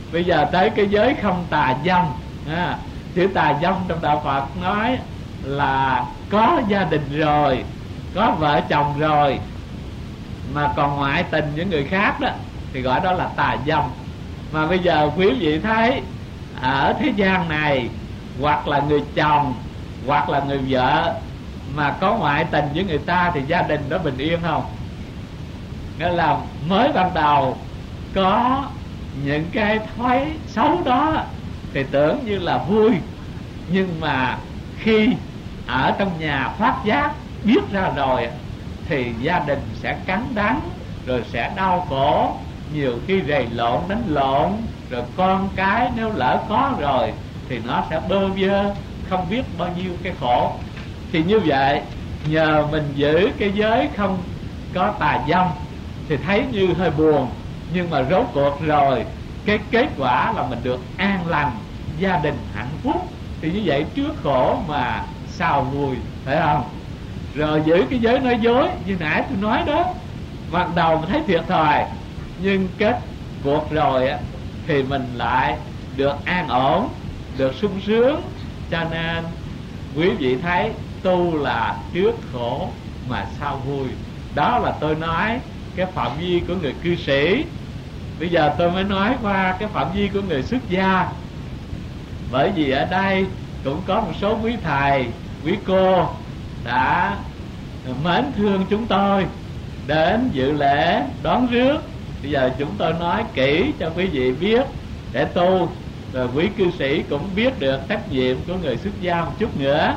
Bây giờ tới cái giới không tà dâm. Chữ tà dâm trong đạo Phật nói là có gia đình rồi, có vợ chồng rồi mà còn ngoại tình với người khác đó, thì gọi đó là tà dâm. Mà bây giờ quý vị thấy ở thế gian này, hoặc là người chồng hoặc là người vợ mà có ngoại tình với người ta thì gia đình đó bình yên không? Nghĩa là mới ban đầu có những cái thói xấu đó thì tưởng như là vui, nhưng mà khi ở trong nhà phát giác biết ra rồi thì gia đình sẽ cắn đắng, rồi sẽ đau khổ, nhiều khi rầy lộn đánh lộn, rồi con cái nếu lỡ có rồi thì nó sẽ bơ vơ không biết bao nhiêu cái khổ. Thì như vậy nhờ mình giữ cái giới không có tà dâm thì thấy như hơi buồn, nhưng mà rốt cuộc rồi cái kết quả là mình được an lành, gia đình hạnh phúc. Thì như vậy trước khổ mà sau vui, phải không? Rồi giữ cái giới nói dối như nãy tôi nói đó, ban đầu mình thấy thiệt thòi, nhưng kết cuộc rồi thì mình lại được an ổn, được sung sướng. Cho nên quý vị thấy tu là trước khổ mà sau vui. Đó là tôi nói cái phạm vi của người cư sĩ. Bây giờ tôi mới nói qua cái phạm vi của người xuất gia. Bởi vì ở đây cũng có một số quý thầy, quý cô đã mến thương chúng tôi đến dự lễ đón rước. Bây giờ chúng tôi nói kỹ cho quý vị biết để tu, rồi quý cư sĩ cũng biết được trách nhiệm của người xuất gia một chút nữa.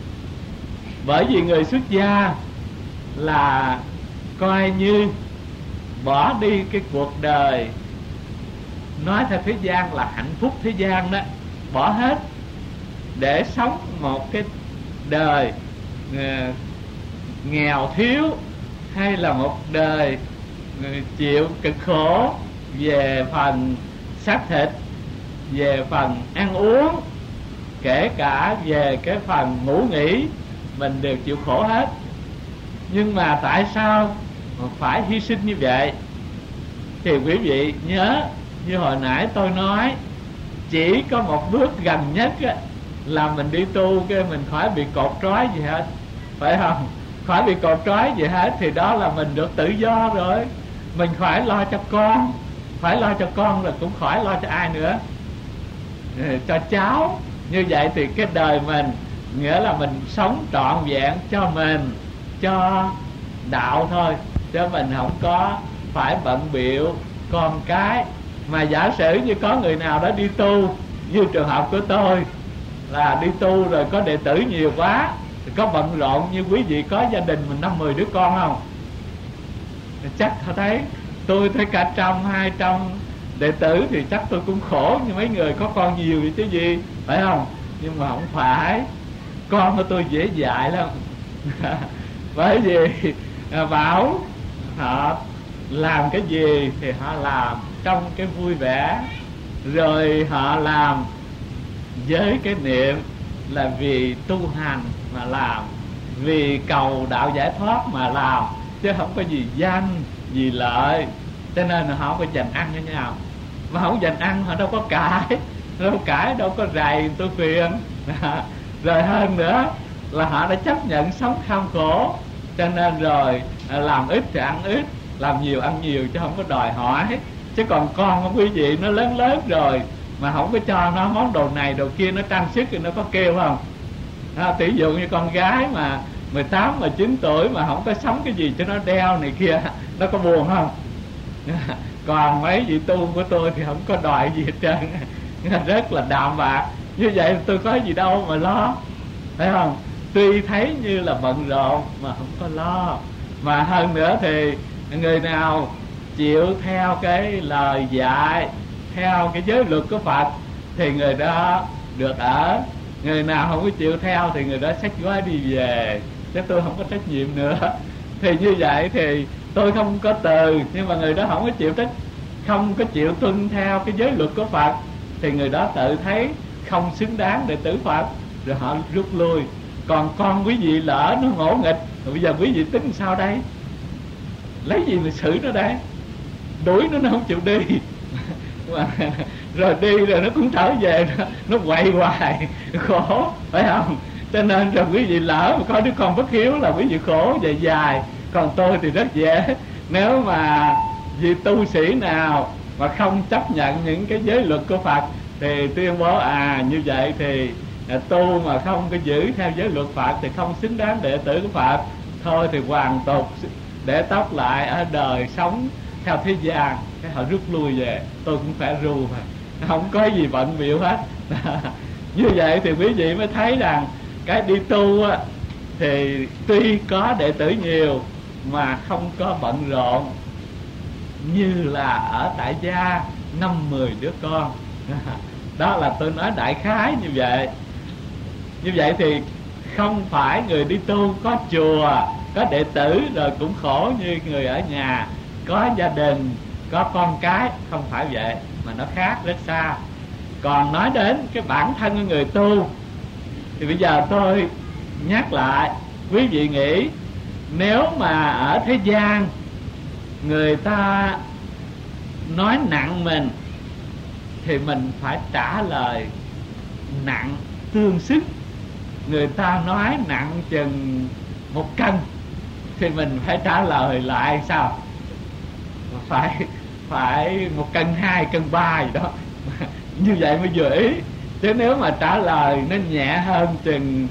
Bởi vì người xuất gia là coi như bỏ đi cái cuộc đời, nói theo thế gian là hạnh phúc thế gian đó, bỏ hết để sống một cái đời nghèo thiếu, hay là một đời chịu cực khổ về phần xác thịt, về phần ăn uống, kể cả về cái phần ngủ nghỉ, mình đều chịu khổ hết. Nhưng mà tại sao phải hy sinh như vậy? Thì quý vị nhớ, như hồi nãy tôi nói, chỉ có một bước gần nhất là mình đi tu cái mình khỏi bị cột trói gì hết, phải không? Khỏi bị cột trói gì hết thì đó là mình được tự do rồi. Mình khỏi lo cho con, phải lo cho con là cũng khỏi lo cho ai nữa, cho cháu. Như vậy thì cái đời mình nghĩa là mình sống trọn vẹn cho mình, cho đạo thôi, chứ mình không có phải bận bịu con cái. Mà giả sử như có người nào đó đi tu, như trường hợp của tôi là đi tu rồi có đệ tử nhiều quá, thì có bận rộn như quý vị có gia đình mình 5-10 đứa con không? Chắc họ thấy tôi thấy cả 100-200 đệ tử thì chắc tôi cũng khổ như mấy người có con nhiều vậy chứ gì, phải không? Nhưng mà không phải, con của tôi dễ dạy lắm. Bởi vì bảo họ làm cái gì thì họ làm trong cái vui vẻ, rồi họ làm với cái niệm là vì tu hành mà làm, vì cầu đạo giải thoát mà làm, chứ không có gì danh, gì lợi. Cho nên họ không có dành ăn cho nhau. Mà không dành ăn họ đâu có cãi, đâu có rầy tôi phiền. Rồi hơn nữa là họ đã chấp nhận sống kham khổ, cho nên rồi làm ít thì ăn ít, làm nhiều ăn nhiều, chứ không có đòi hỏi. Chứ còn con của quý vị nó lớn lớn rồi mà không có cho nó món đồ này đồ kia, nó trang sức thì nó có kêu không? Tỷ dụ như con gái mà 18-19 tuổi mà không có sắm cái gì cho nó đeo này kia, nó có buồn không? Còn mấy vị tu của tôi thì không có đòi gì hết trơn, rất là đạm bạc. Như vậy tôi có gì đâu mà lo, phải không? Tuy thấy như là bận rộn mà không có lo. Mà hơn nữa thì người nào chịu theo cái lời dạy, theo cái giới luật của Phật thì người đó được ở. Người nào không có chịu theo thì người đó xách gói đi về, chứ tôi không có trách nhiệm nữa. Thì như vậy thì tôi không có từ, nhưng mà người đó không có chịu không có chịu tuân theo cái giới luật của Phật thì người đó tự thấy không xứng đáng để tử Phật, rồi họ rút lui. Còn con quý vị lỡ nó ngỗ nghịch, rồi bây giờ quý vị tính sao đây? Lấy gì mà xử nó đây? Đuổi nó không chịu đi. rồi đi rồi nó cũng trở về, nó quậy hoài khổ, phải không? Cho nên rồi quý vị lỡ mà có đứa con bất hiếu là quý vị khổ về dài. Còn tôi thì rất dễ. Nếu mà vị tu sĩ nào mà không chấp nhận những cái giới luật của Phật thì tuyên bố như vậy thì tu mà không có giữ theo giới luật Phật thì không xứng đáng đệ tử của Phật. Thôi thì hoàn tục để tóc lại ở đời sống theo thế gian, cái họ rút lui về. Tôi cũng phải ru mà, không có gì bận bịu hết. Như vậy thì quý vị mới thấy rằng cái đi tu á, thì tuy có đệ tử nhiều mà không có bận rộn như là ở tại gia 5-10 đứa con. Đó là tôi nói đại khái như vậy. Như vậy thì không phải người đi tu có chùa, có đệ tử rồi cũng khổ như người ở nhà có gia đình, có con cái. Không phải vậy, mà nó khác rất xa. Còn nói đến cái bản thân của người tu thì bây giờ tôi nhắc lại, quý vị nghĩ nếu mà ở thế gian người ta nói nặng mình thì mình phải trả lời nặng tương xứng. Người ta nói nặng chừng 1 cân thì mình phải trả lời lại sao? Phải 1 cân 2, cân 3 gì đó. Như vậy mới vừa ý. Chứ nếu mà trả lời nó nhẹ hơn chừng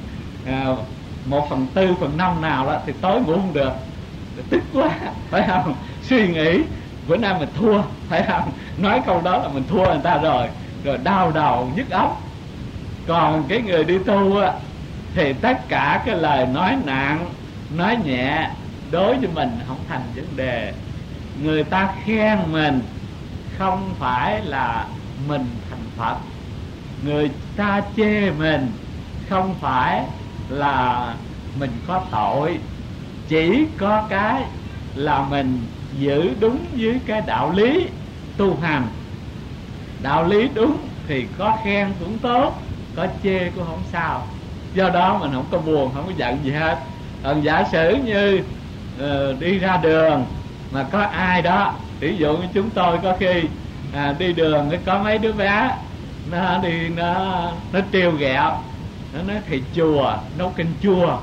1/4, 1/5 nào đó thì tối ngủ không được, tức quá, phải không? Suy nghĩ bữa nay mình thua, phải không? Nói câu đó là mình thua người ta rồi đau đầu nhức óc. Còn cái người đi tu á thì tất cả cái lời nói nặng, nói nhẹ đối với mình không thành vấn đề. Người ta khen mình không phải là mình thành Phật, người ta chê mình không phải là mình có tội. Chỉ có cái là mình giữ đúng với cái đạo lý tu hành. Đạo lý đúng thì có khen cũng tốt, có chê cũng không sao. Do đó mình không có buồn, không có giận gì hết. Còn giả sử như đi ra đường mà có ai đó, ví dụ như chúng tôi có khi đi đường có mấy đứa bé nó đi nó trêu ghẹo, nó nói thầy chùa nấu canh chua.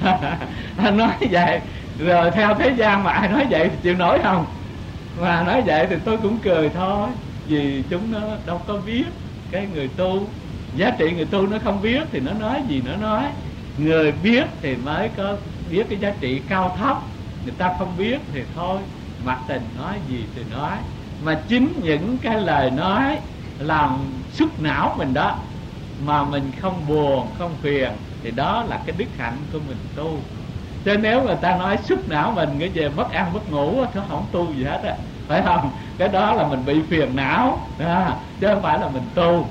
Nó nói vậy rồi theo thế gian mà ai nói vậy thì chịu nổi không? Mà nói vậy thì tôi cũng cười thôi, vì chúng nó đâu có biết cái người tu. Giá trị người tu nó không biết thì nó nói gì nó nói. Người biết thì mới có biết cái giá trị cao thấp. Người ta không biết thì thôi, mặc tình nói gì thì nói. Mà chính những cái lời nói làm xúc não mình đó, mà mình không buồn, không phiền, thì đó là cái đức hạnh của mình tu. Chứ nếu người ta nói xúc não mình cái về mất ăn mất ngủ thì không tu gì hết á, phải không? Cái đó là mình bị phiền não đó, chứ không phải là mình tu.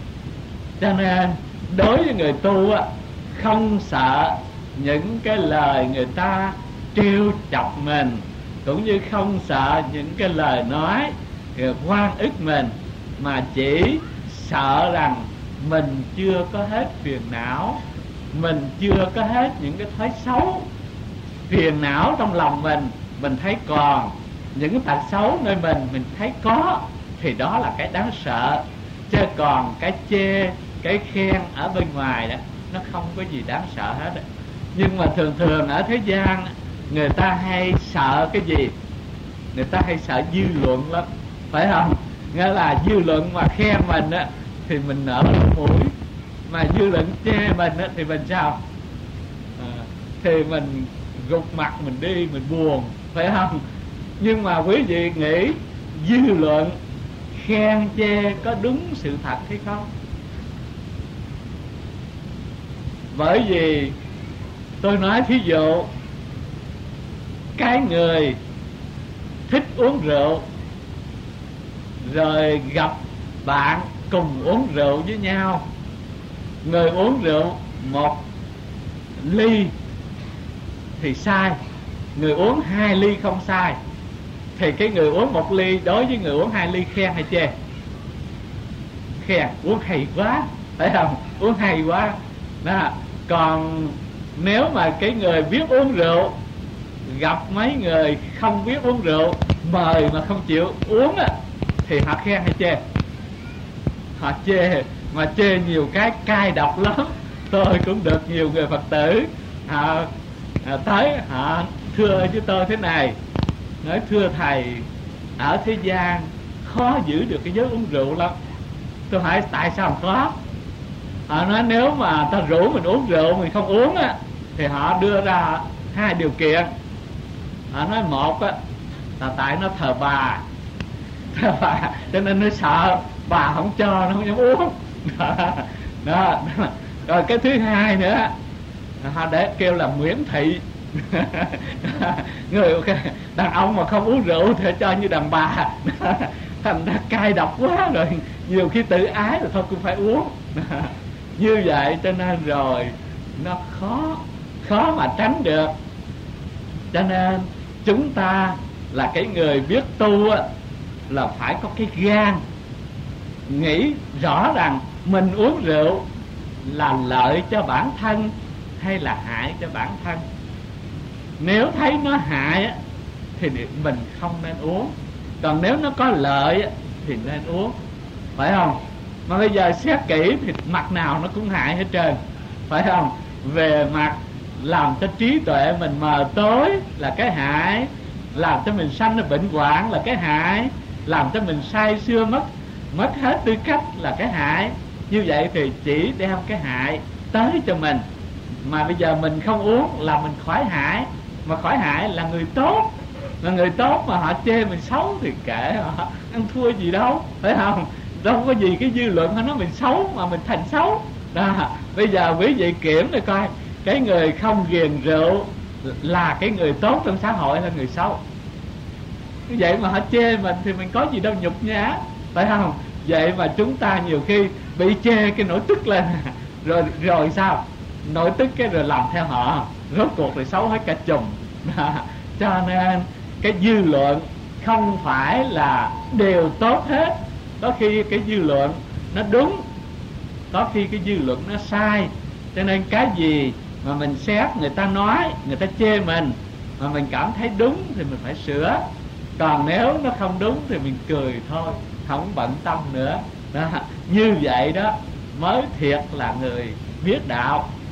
Cho nên đối với người tu á, không sợ những cái lời người ta trêu chọc mình, cũng như không sợ những cái lời nói oan ức mình, mà chỉ sợ rằng mình chưa có hết phiền não, mình chưa có hết những cái thói xấu. Phiền não trong lòng mình thấy còn, những tật xấu nơi mình thấy có, thì đó là cái đáng sợ. Chứ còn cái chê, cái khen ở bên ngoài đó, nó không có gì đáng sợ hết. Nhưng mà thường thường ở thế gian người ta hay sợ cái gì? Người ta hay sợ dư luận lắm, phải không? Nghĩa là dư luận mà khen mình á thì mình nở mũi, mà dư luận chê mình á thì mình sao? Thì mình gục mặt mình đi, mình buồn, phải không? Nhưng mà quý vị nghĩ dư luận khen chê có đúng sự thật hay không? Bởi vì tôi nói thí dụ, cái người thích uống rượu rồi gặp bạn cùng uống rượu với nhau, người uống rượu 1 ly thì sai, người uống 2 ly không sai, thì cái người uống 1 ly đối với người uống 2 ly khen hay chê? Khen, uống hay quá, phải không? Uống hay quá đó. Còn nếu mà cái người biết uống rượu gặp mấy người không biết uống rượu, mời mà không chịu uống á, thì họ khen hay chê? họ chê, mà chê nhiều cái cay độc lắm. Tôi cũng được nhiều người Phật tử họ tới họ thưa với tôi thế này, nói thưa thầy, ở thế gian khó giữ được cái giới uống rượu lắm. Tôi hỏi tại sao khó? Họ nói nếu mà ta rủ mình uống rượu mình không uống á, thì họ đưa ra hai điều kiện. Họ nói một á là tại nó thờ bà cho nên nó sợ bà không cho, nó không dám uống. Đó. Rồi cái thứ hai nữa, họ để kêu là miễn thị. Người đàn ông mà không uống rượu thì cho như đàn bà. Thành ra cay độc quá rồi, nhiều khi tự ái rồi thôi cũng phải uống. Như vậy cho nên rồi nó khó mà tránh được. Cho nên chúng ta là cái người biết tu á, là phải có cái gan nghĩ rõ rằng mình uống rượu là lợi cho bản thân hay là hại cho bản thân. Nếu thấy nó hại á, thì mình không nên uống. Còn nếu nó có lợi á, thì nên uống, phải không? Mà bây giờ xét kỹ thì mặt nào nó cũng hại hết trơn, phải không? Về mặt làm cho trí tuệ mình mờ tối là cái hại, làm cho mình sanh ra bệnh hoạn là cái hại, làm cho mình say sưa mất hết tư cách là cái hại. Như vậy thì chỉ đem cái hại tới cho mình. Mà bây giờ mình không uống là mình khỏi hại. Mà khỏi hại là người tốt. Mà người tốt mà họ chê mình xấu thì kệ họ, ăn thua gì đâu, phải không? Đâu có gì cái dư luận họ nói mình xấu mà mình thành xấu. Đó. Bây giờ quý vị kiểm để coi, cái người không ghiền rượu là cái người tốt trong xã hội hay người xấu? Như vậy mà họ chê mình thì mình có gì đâu nhục nhã, phải không? Vậy mà chúng ta nhiều khi bị chê cái nổi tức lên, rồi sao? Nổi tức cái rồi làm theo họ, rốt cuộc thì xấu hết cả chùm. Cho nên cái dư luận không phải là đều tốt hết. Có khi cái dư luận nó đúng, có khi cái dư luận nó sai. Cho nên cái gì mà mình xét người ta nói, người ta chê mình mà mình cảm thấy đúng thì mình phải sửa. Còn nếu nó không đúng thì mình cười thôi, không bận tâm nữa. Đó. Như vậy đó mới thiệt là người biết đạo.